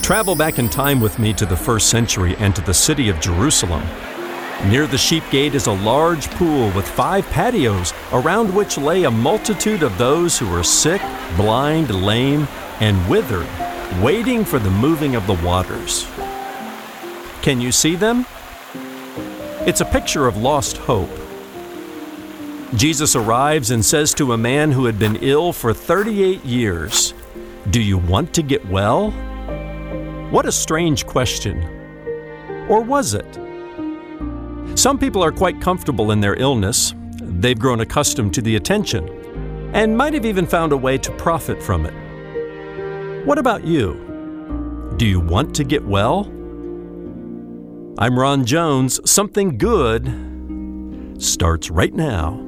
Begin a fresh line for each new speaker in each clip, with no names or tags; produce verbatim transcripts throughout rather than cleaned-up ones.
Travel back in time with me to the first century and to the city of Jerusalem. Near the sheep gate is a large pool with five patios, around which lay a multitude of those who were sick, blind, lame, and withered, waiting for the moving of the waters. Can you see them? It's a picture of lost hope. Jesus arrives and says to a man who had been ill for thirty-eight years, "Do you want to get well?" What a strange question. Or was it? Some people are quite comfortable in their illness. They've grown accustomed to the attention and might have even found a way to profit from it. What about you? Do you want to get well? I'm Ron Jones. Something Good starts right now.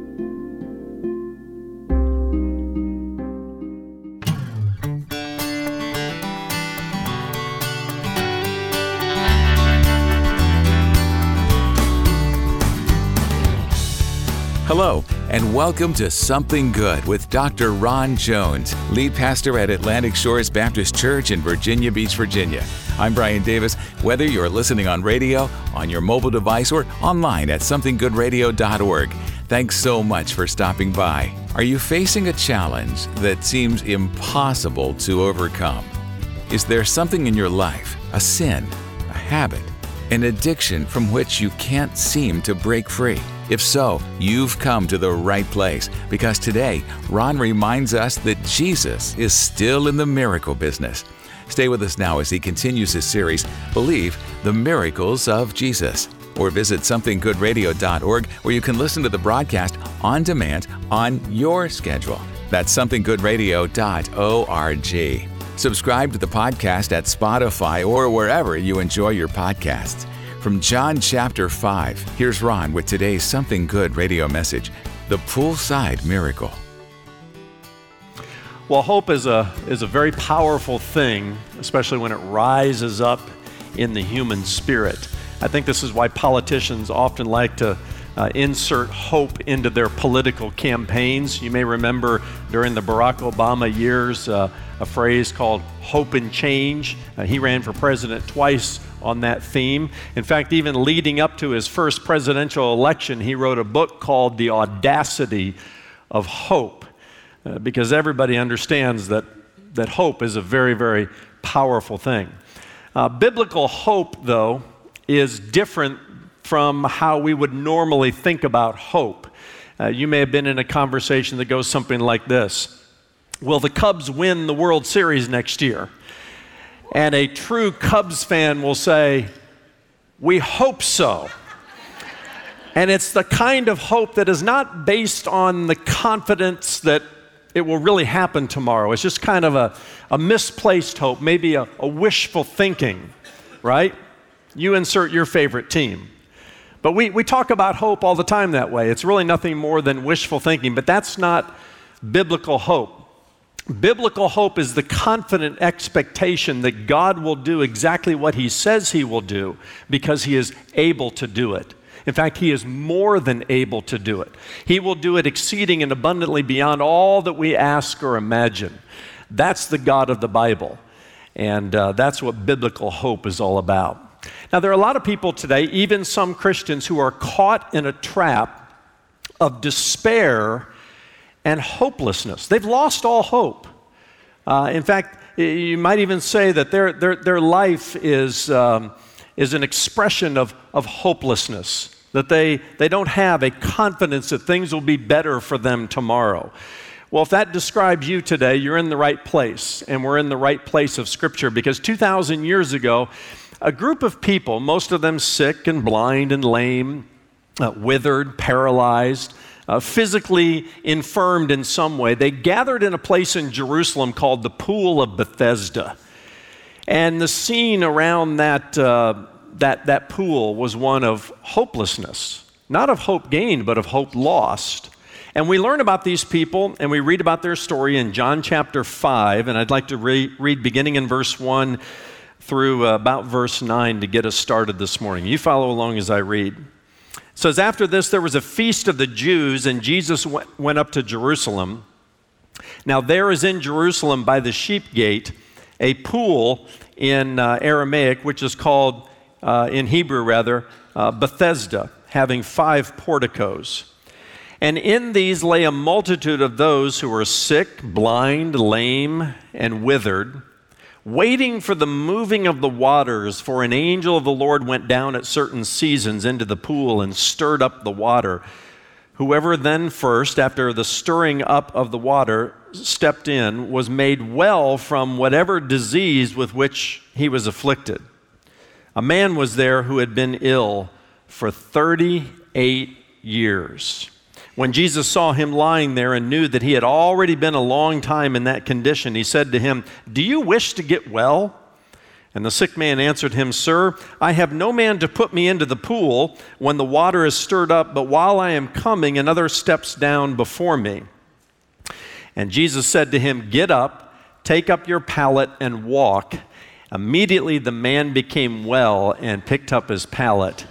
Hello, and welcome to Something Good with Doctor Ron Jones, lead pastor at Atlantic Shores Baptist Church in Virginia Beach, Virginia. I'm Brian Davis. Whether you're listening on radio, on your mobile device, or online at something good radio dot org, thanks so much for stopping by. Are you facing a challenge that seems impossible to overcome? Is there something in your life, a sin, a habit, an addiction from which you can't seem to break free? If so, you've come to the right place, because today, Ron reminds us that Jesus is still in the miracle business. Stay with us now as he continues his series, Believe the Miracles of Jesus. Or visit something good radio dot org, where you can listen to the broadcast on demand on your schedule. That's something good radio dot org. Subscribe to the podcast at Spotify or wherever you enjoy your podcasts. From John chapter five, here's Ron with today's Something Good radio message, The Poolside Miracle.
Well, hope is a is a very powerful thing, especially when it rises up in the human spirit. I think this is why politicians often like to uh, insert hope into their political campaigns. You may remember during the Barack Obama years uh, a phrase called hope and change. Uh, he ran for president twice on that theme. In fact, even leading up to his first presidential election, he wrote a book called The Audacity of Hope, uh, because everybody understands that, that hope is a very, very powerful thing. Uh, biblical hope, though, is different from how we would normally think about hope. Uh, you may have been in a conversation that goes something like this: will the Cubs win the World Series next year? And a true Cubs fan will say, we hope so. And it's the kind of hope that is not based on the confidence that it will really happen tomorrow. It's just kind of a, a misplaced hope, maybe a, a wishful thinking, right? You insert your favorite team. But we, we talk about hope all the time that way. It's really nothing more than wishful thinking, but that's not biblical hope. Biblical hope is the confident expectation that God will do exactly what He says He will do because He is able to do it. In fact, He is more than able to do it. He will do it exceeding and abundantly beyond all that we ask or imagine. That's the God of the Bible, and uh, that's what biblical hope is all about. Now, there are a lot of people today, even some Christians, who are caught in a trap of despair and hopelessness. They've lost all hope. Uh, in fact, you might even say that their their their life is um, is an expression of of hopelessness. That they they don't have a confidence that things will be better for them tomorrow. Well, if that describes you today, you're in the right place, and we're in the right place of Scripture, because two thousand years ago, a group of people, most of them sick and blind and lame, uh, withered, paralyzed, Uh, physically infirmed in some way, they gathered in a place in Jerusalem called the Pool of Bethesda. And the scene around that, uh, that, that pool was one of hopelessness, not of hope gained, but of hope lost. And we learn about these people, and we read about their story in John chapter five, and I'd like to re- read beginning in verse one through uh, about verse nine to get us started this morning. You follow along as I read. It says, after this, there was a feast of the Jews, and Jesus went, went up to Jerusalem. Now there is in Jerusalem by the sheep gate a pool in uh, Aramaic, which is called, uh, in Hebrew rather, uh, Bethesda, having five porticos. And in these lay a multitude of those who were sick, blind, lame, and withered, waiting for the moving of the waters, for an angel of the Lord went down at certain seasons into the pool and stirred up the water. Whoever then first, after the stirring up of the water, stepped in, was made well from whatever disease with which he was afflicted. A man was there who had been ill for thirty-eight years. When Jesus saw him lying there and knew that he had already been a long time in that condition, he said to him, "Do you wish to get well?" And the sick man answered him, "Sir, I have no man to put me into the pool when the water is stirred up, but while I am coming, another steps down before me." And Jesus said to him, "Get up, take up your pallet and walk." Immediately the man became well and picked up his pallet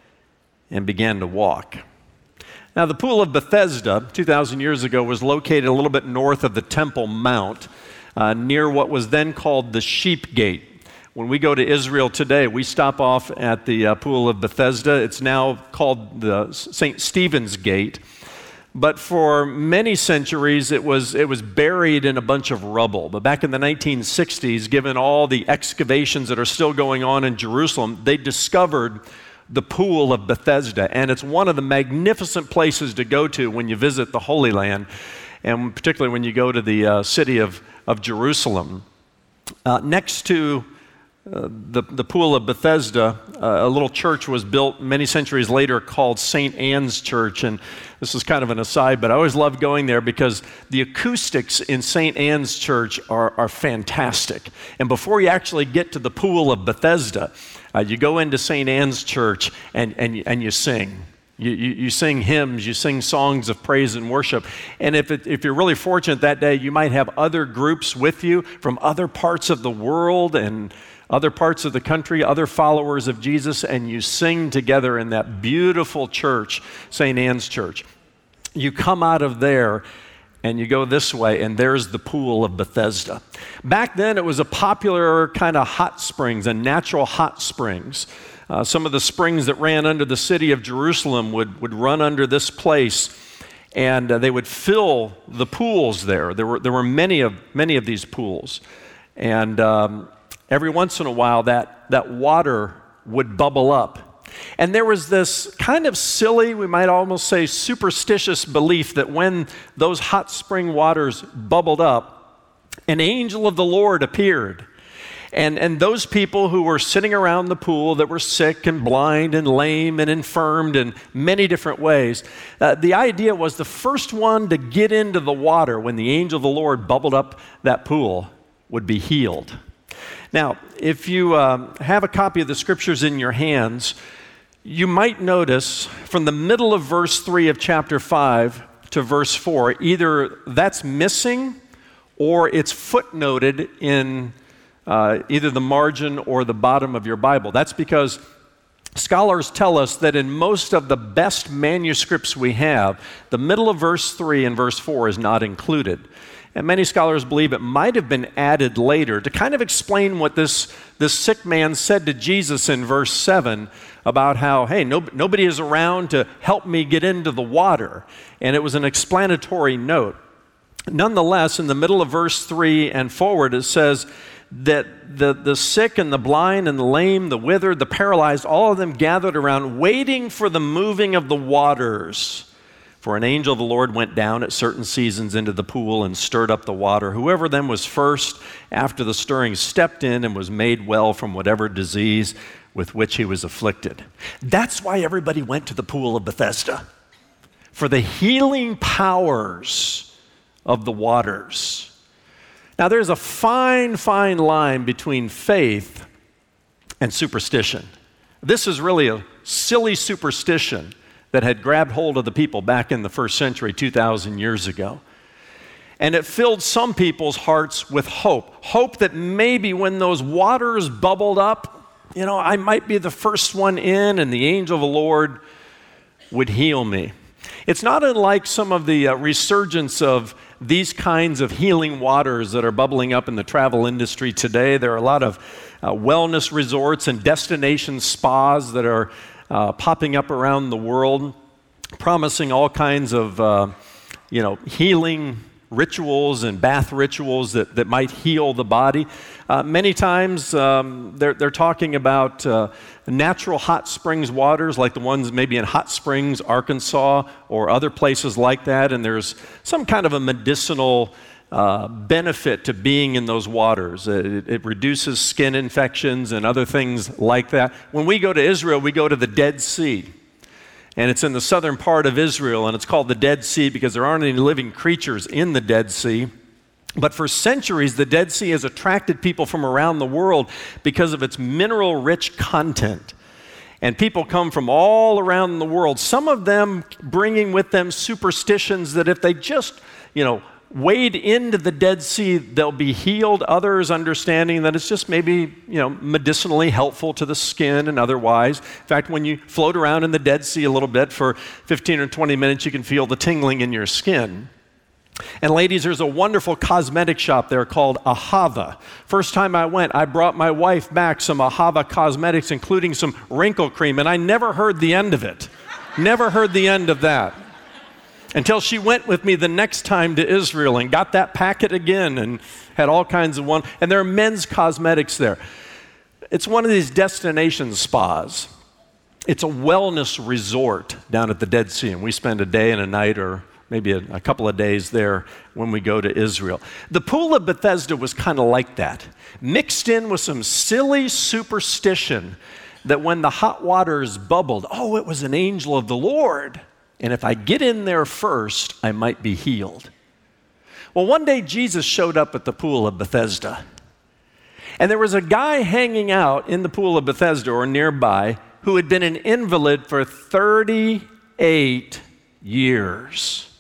and began to walk. Now, the Pool of Bethesda, two thousand years ago, was located a little bit north of the Temple Mount, uh, near what was then called the Sheep Gate. When we go to Israel today, we stop off at the uh, Pool of Bethesda. It's now called the Saint Stephen's Gate. But for many centuries, it was, it was buried in a bunch of rubble. But back in the nineteen sixties, given all the excavations that are still going on in Jerusalem, they discovered the Pool of Bethesda, and it's one of the magnificent places to go to when you visit the Holy Land, and particularly when you go to the uh, city of, of Jerusalem. Uh, next to uh, the, the Pool of Bethesda, uh, a little church was built many centuries later called Saint Anne's Church, and this is kind of an aside, but I always love going there because the acoustics in Saint Anne's Church are, are fantastic. And before you actually get to the Pool of Bethesda, Uh, you go into Saint Anne's Church and, and, and you sing. You, you, you sing hymns, you sing songs of praise and worship. And if, it, if you're really fortunate that day, you might have other groups with you from other parts of the world and other parts of the country, other followers of Jesus, and you sing together in that beautiful church, Saint Anne's Church. You come out of there and you go this way, and there's the Pool of Bethesda. Back then, it was a popular kind of hot springs, a natural hot springs. Uh, some of the springs that ran under the city of Jerusalem would, would run under this place, and uh, they would fill the pools there. There were, there were many of, many of these pools. And um, every once in a while, that, that water would bubble up. And there was this kind of silly, we might almost say superstitious belief that when those hot spring waters bubbled up, an angel of the Lord appeared. And, and those people who were sitting around the pool that were sick and blind and lame and infirmed in many different ways, uh, the idea was the first one to get into the water when the angel of the Lord bubbled up that pool would be healed. Now, if you um, have a copy of the scriptures in your hands, you might notice from the middle of verse three of chapter five to verse four, either that's missing or it's footnoted in uh, either the margin or the bottom of your Bible. That's because scholars tell us that in most of the best manuscripts we have, the middle of verse three and verse four is not included. And many scholars believe it might have been added later to kind of explain what this, this sick man said to Jesus in verse seven about how, hey, no, nobody is around to help me get into the water. And it was an explanatory note. Nonetheless, in the middle of verse three and forward, it says that the, the sick and the blind and the lame, the withered, the paralyzed, all of them gathered around waiting for the moving of the waters. For an angel of the Lord went down at certain seasons into the pool and stirred up the water. Whoever then was first after the stirring stepped in and was made well from whatever disease with which he was afflicted. That's why everybody went to the Pool of Bethesda, for the healing powers of the waters. Now, there's a fine, fine line between faith and superstition. This is really a silly superstition that had grabbed hold of the people back in the first century, two thousand years ago. And it filled some people's hearts with hope. Hope that maybe when those waters bubbled up, you know, I might be the first one in and the angel of the Lord would heal me. It's not unlike some of the uh, resurgence of these kinds of healing waters that are bubbling up in the travel industry today. There are a lot of uh, wellness resorts and destination spas that are uh, popping up around the world, promising all kinds of uh, you know, healing rituals and bath rituals that, that might heal the body. Uh, many times um, they're, they're talking about uh, natural hot springs waters, like the ones maybe in Hot Springs, Arkansas, or other places like that, and there's some kind of a medicinal uh, benefit to being in those waters. It, it reduces skin infections and other things like that. When we go to Israel, we go to the Dead Sea. And it's in the southern part of Israel, and it's called the Dead Sea because there aren't any living creatures in the Dead Sea. But for centuries, the Dead Sea has attracted people from around the world because of its mineral-rich content. And people come from all around the world, some of them bringing with them superstitions that if they just, you know, wade into the Dead Sea, they'll be healed. Others understanding that it's just maybe, you know, medicinally helpful to the skin and otherwise. In fact, when you float around in the Dead Sea a little bit for fifteen or twenty minutes, you can feel the tingling in your skin. And ladies, there's a wonderful cosmetic shop there called Ahava. First time I went, I brought my wife back some Ahava cosmetics, including some wrinkle cream, and I never heard the end of it. Never heard the end of that. Until she went with me the next time to Israel and got that packet again and had all kinds of one. And there are men's cosmetics there. It's one of these destination spas. It's a wellness resort down at the Dead Sea, and we spend a day and a night or maybe a, a couple of days there when we go to Israel. The Pool of Bethesda was kind of like that, mixed in with some silly superstition that when the hot waters bubbled, oh, it was an angel of the Lord. And if I get in there first, I might be healed. Well, one day Jesus showed up at the Pool of Bethesda. And there was a guy hanging out in the Pool of Bethesda or nearby who had been an invalid for thirty-eight years.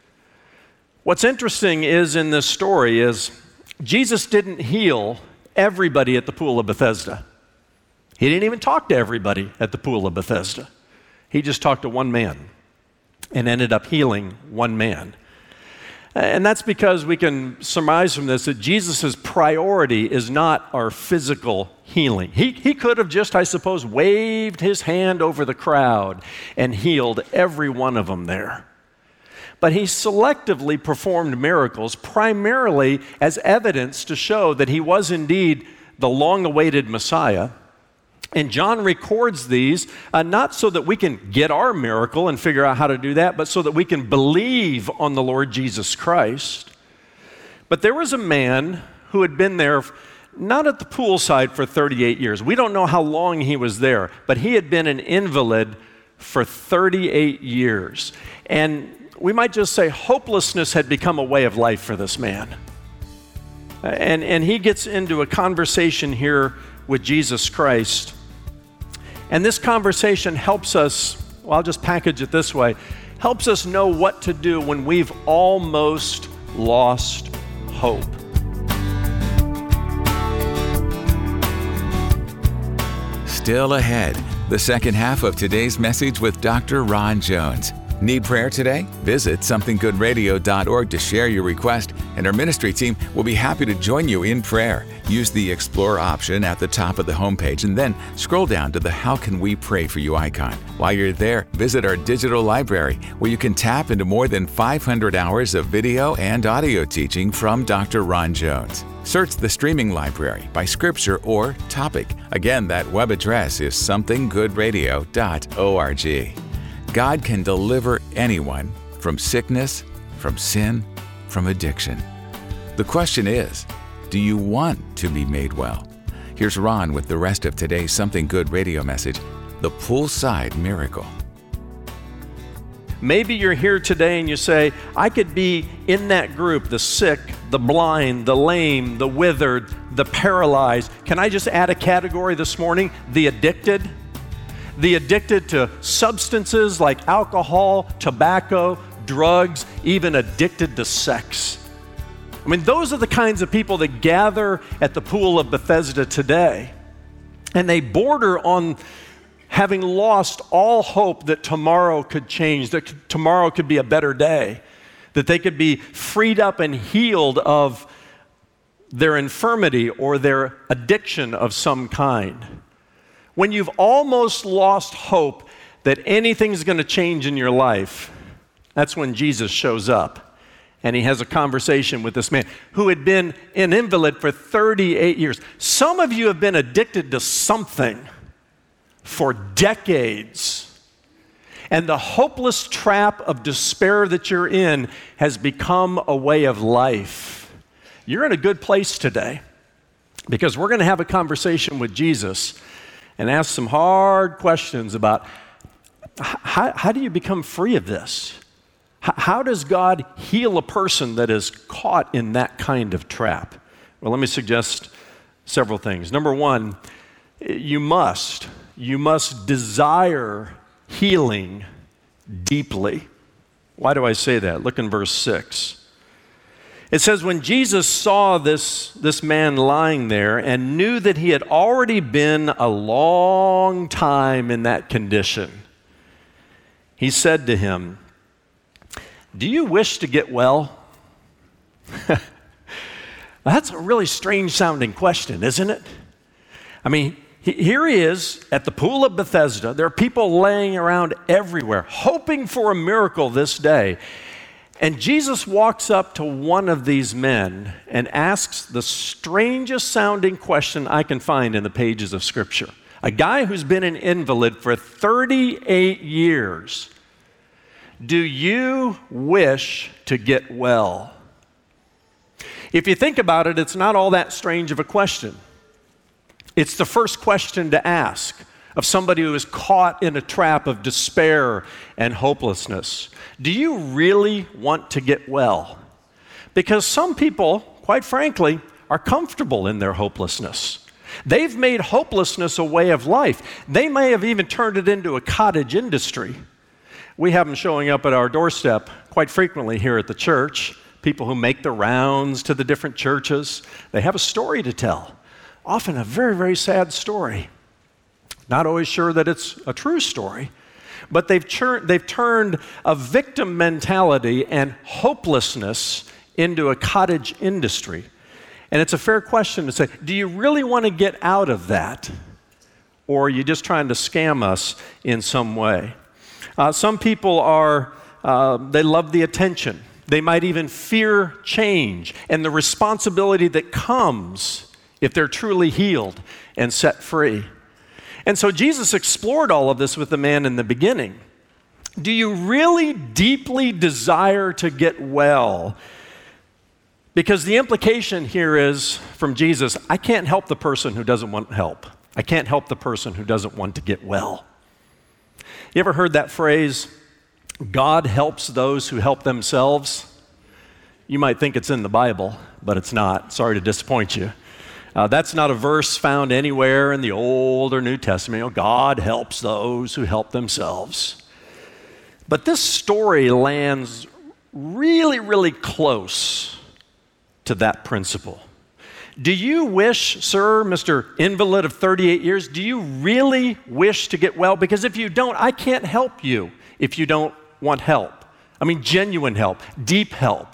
What's interesting is in this story is Jesus didn't heal everybody at the Pool of Bethesda. He didn't even talk to everybody at the Pool of Bethesda. He just talked to one man and ended up healing one man. And that's because we can surmise from this that Jesus' priority is not our physical healing. He, he could have just, I suppose, waved his hand over the crowd and healed every one of them there. But he selectively performed miracles primarily as evidence to show that he was indeed the long-awaited Messiah. And John records these uh, not so that we can get our miracle and figure out how to do that, but so that we can believe on the Lord Jesus Christ. But there was a man who had been there, not at the poolside for thirty-eight years. We don't know how long he was there, but he had been an invalid for thirty-eight years. And we might just say hopelessness had become a way of life for this man. And, and he gets into a conversation here with Jesus Christ. And this conversation helps us, well, I'll just package it this way, helps us know what to do when we've almost lost hope.
Still ahead, the second half of today's message with Doctor Ron Jones. Need prayer today? Visit something good radio dot org to share your request, and our ministry team will be happy to join you in prayer. Use the Explore option at the top of the homepage and then scroll down to the How Can We Pray For You icon. While you're there, visit our digital library where you can tap into more than five hundred hours of video and audio teaching from Doctor Ron Jones. Search the streaming library by scripture or topic. Again, that web address is something good radio dot org. God can deliver anyone from sickness, from sin, from addiction. The question is, do you want to be made well? Here's Ron with the rest of today's Something Good radio message, The Poolside Miracle.
Maybe you're here today and you say, I could be in that group, the sick, the blind, the lame, the withered, the paralyzed. Can I just add a category this morning? The addicted. The addicted to substances like alcohol, tobacco, drugs, even addicted to sex. I mean, those are the kinds of people that gather at the Pool of Bethesda today. And they border on having lost all hope that tomorrow could change, that tomorrow could be a better day. that they could be freed up and healed of their infirmity or their addiction of some kind. When you've almost lost hope that anything's going to change in your life, that's when Jesus shows up and he has a conversation with this man who had been an invalid for thirty-eight years. Some of you have been addicted to something for decades, and the hopeless trap of despair that you're in has become a way of life. You're in a good place today because we're going to have a conversation with Jesus and ask some hard questions about how, how do you become free of this? How, how does God heal a person that is caught in that kind of trap? Well, let me suggest several things. Number one, you must, you must desire healing deeply. Why do I say that? Look in verse six. It says, when Jesus saw this, this man lying there and knew that he had already been a long time in that condition, he said to him, "Do you wish to get well?" That's a really strange sounding question, isn't it? I mean, here he is at the pool of Bethesda. There are people laying around everywhere, hoping for a miracle this day. And Jesus walks up to one of these men and asks the strangest sounding question I can find in the pages of Scripture. A guy who's been an invalid for thirty-eight years. Do you wish to get well? If you think about it, it's not all that strange of a question. It's the first question to ask of somebody who is caught in a trap of despair and hopelessness. Do you really want to get well? Because some people, quite frankly, are comfortable in their hopelessness. They've made hopelessness a way of life. They may have even turned it into a cottage industry. We have them showing up at our doorstep quite frequently here at the church, people who make the rounds to the different churches. They have a story to tell, often a very, very sad story. Not always sure that it's a true story, but they've, chur- they've turned a victim mentality and hopelessness into a cottage industry. And it's a fair question to say, do you really want to get out of that? Or are you just trying to scam us in some way? Uh, some people are, uh, they love the attention. They might even fear change and the responsibility that comes if they're truly healed and set free. And so Jesus explored all of this with the man in the beginning. Do you really deeply desire to get well? Because the implication here is from Jesus, I can't help the person who doesn't want help. I can't help the person who doesn't want to get well. You ever heard that phrase, God helps those who help themselves? You might think it's in the Bible, but it's not. Sorry to disappoint you. Uh, that's not a verse found anywhere in the Old or New Testament. You know, God helps those who help themselves. But this story lands really, really close to that principle. Do you wish, sir, Mister Invalid of thirty-eight years, do you really wish to get well? Because if you don't, I can't help you if you don't want help. I mean, genuine help, deep help.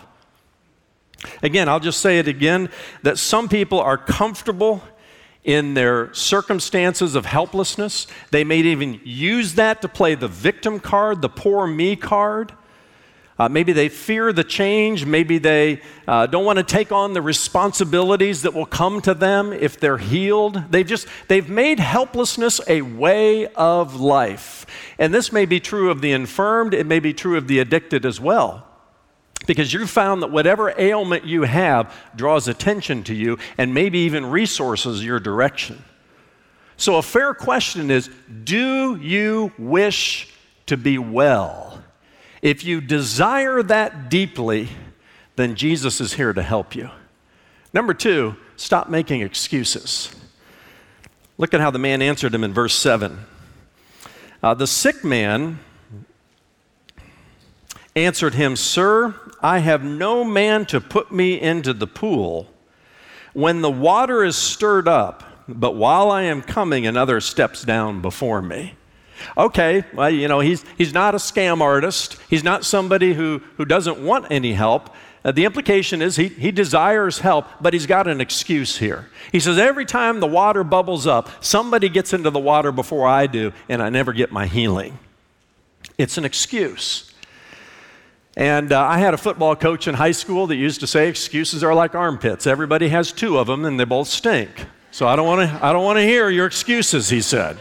Again, I'll just say it again, that some people are comfortable in their circumstances of helplessness. They may even use that to play the victim card, the poor me card. Uh, maybe they fear the change. Maybe they uh, don't want to take on the responsibilities that will come to them if they're healed. They've just, they've made helplessness a way of life. And this may be true of the infirmed. It may be true of the addicted as well. Because you found that whatever ailment you have draws attention to you and maybe even resources your direction. So a fair question is, do you wish to be well? If you desire that deeply, then Jesus is here to help you. Number two, stop making excuses. Look at how the man answered him in verse seven. Uh, the sick man answered him, "Sir, I have no man to put me into the pool when the water is stirred up, but while I am coming, another steps down before me." Okay, well, you know, he's, he's not a scam artist. He's not somebody who, who doesn't want any help. Uh, the implication is he, he desires help, but he's got an excuse here. He says, every time the water bubbles up, somebody gets into the water before I do, and I never get my healing. It's an excuse. And uh, I had a football coach in high school that used to say excuses are like armpits. Everybody has two of them, and they both stink. So I don't want to I don't want to hear your excuses, he said.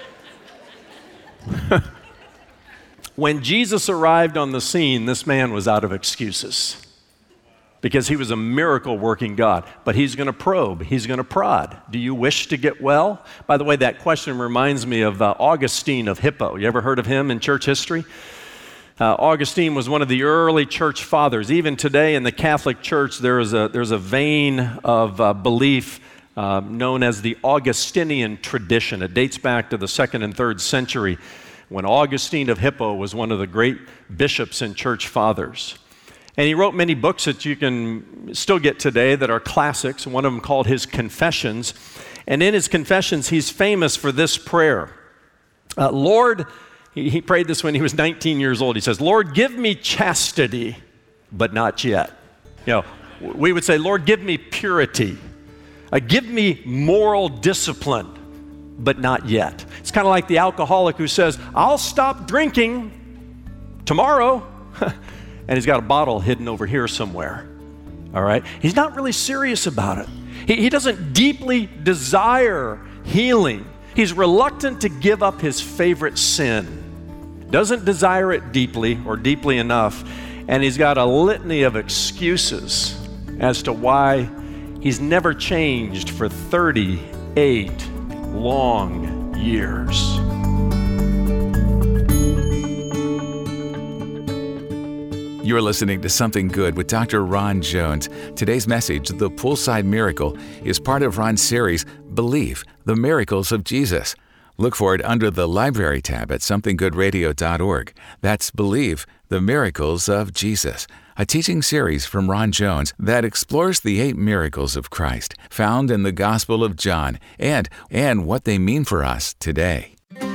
When Jesus arrived on the scene, this man was out of excuses because he was a miracle-working God. But he's going to probe. He's going to prod. Do you wish to get well? By the way, that question reminds me of uh, Augustine of Hippo. You ever heard of him in church history? Uh, Augustine was one of the early church fathers. Even today in the Catholic Church, there is a, there's a vein of uh, belief uh, known as the Augustinian tradition. It dates back to the second and third century when Augustine of Hippo was one of the great bishops and church fathers. And he wrote many books that you can still get today that are classics, one of them called his Confessions. And in his Confessions, he's famous for this prayer. Uh, Lord, he, he prayed this when he was nineteen years old. He says, Lord, give me chastity, but not yet. You know, we would say, Lord, give me purity. Uh, give me moral discipline, but not yet. It's kind of like the alcoholic who says, I'll stop drinking tomorrow. And he's got a bottle hidden over here somewhere. All right? He's not really serious about it. He, he doesn't deeply desire healing. He's reluctant to give up his favorite sin. Doesn't desire it deeply or deeply enough. And he's got a litany of excuses as to why he's never changed for thirty-eight long years.
You're listening to Something Good with Doctor Ron Jones. Today's message, The Poolside Miracle, is part of Ron's series, Believe, the Miracles of Jesus. Look for it under the Library tab at something good radio dot org. That's Believe, the Miracles of Jesus, a teaching series from Ron Jones that explores the eight miracles of Christ found in the Gospel of John and, and what they mean for us today.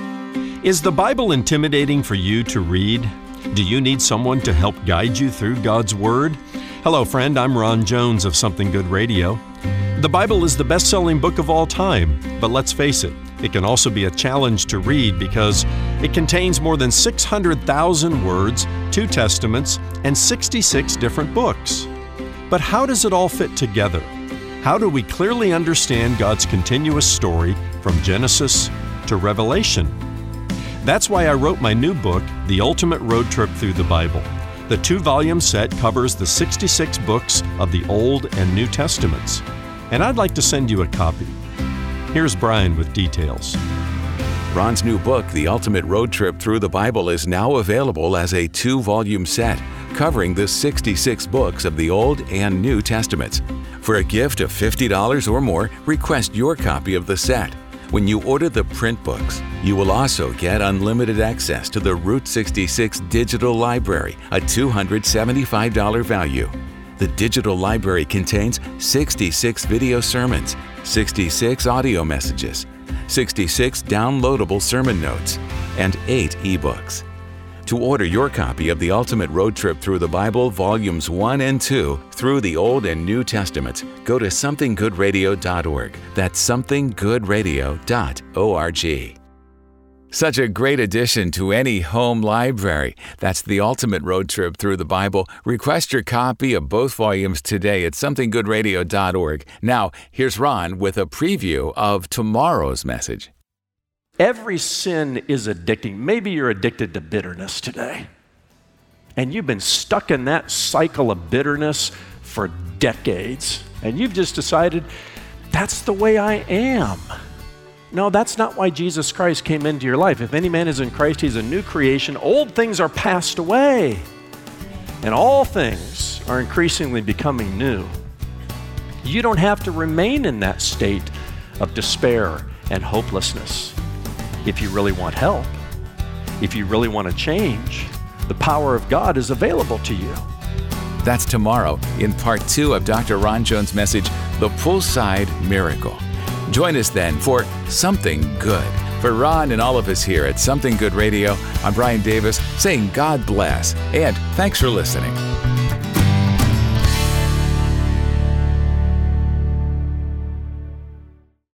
Is the Bible intimidating for you to read? Do you need someone to help guide you through God's Word? Hello, friend. I'm Ron Jones of Something Good Radio. The Bible is the best-selling book of all time, but let's face it, it can also be a challenge to read because it contains more than six hundred thousand words, two testaments, and sixty-six different books. But how does it all fit together? How do we clearly understand God's continuous story from Genesis to Revelation? That's why I wrote my new book, The Ultimate Road Trip Through the Bible. The two-volume set covers the sixty-six books of the Old and New Testaments, and I'd like to send you a copy. Here's Brian with details.
Ron's new book, The Ultimate Road Trip Through the Bible, is now available as a two-volume set covering the sixty-six books of the Old and New Testaments. For a gift of fifty dollars or more, request your copy of the set. When you order the print books, you will also get unlimited access to the Route sixty-six Digital Library, a two hundred seventy-five dollars value. The digital library contains sixty-six video sermons, sixty-six audio messages, sixty-six downloadable sermon notes, and eight ebooks. To order your copy of The Ultimate Road Trip Through the Bible, Volumes one and two, through the Old and New Testaments, go to something good radio dot org. That's something good radio dot org. Such a great addition to any home library. That's The Ultimate Road Trip Through the Bible. Request your copy of both volumes today at something good radio dot org. Now, here's Ron with a preview of tomorrow's message.
Every sin is addicting. Maybe you're addicted to bitterness today. And you've been stuck in that cycle of bitterness for decades. And you've just decided, that's the way I am. No, that's not why Jesus Christ came into your life. If any man is in Christ, he's a new creation. Old things are passed away. And all things are increasingly becoming new. You don't have to remain in that state of despair and hopelessness. If you really want help, if you really want to change, the power of God is available to you.
That's tomorrow in part two of Doctor Ron Jones' message, The Poolside Miracle. Join us then for Something Good For Ron and all of us here at Something Good Radio, I'm Brian Davis saying God bless and thanks for listening.